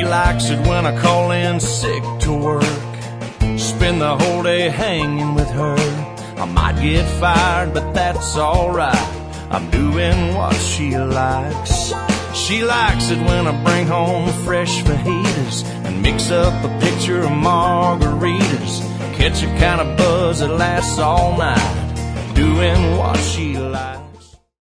likes it when I call in sick to work, spend the whole day hanging with her. I might get fired, but that's alright, I'm doing what she likes. She likes it when I bring home fresh fajitas and mix up a picture of margaritas, catch a kind of buzz that lasts all night, doing what she likes.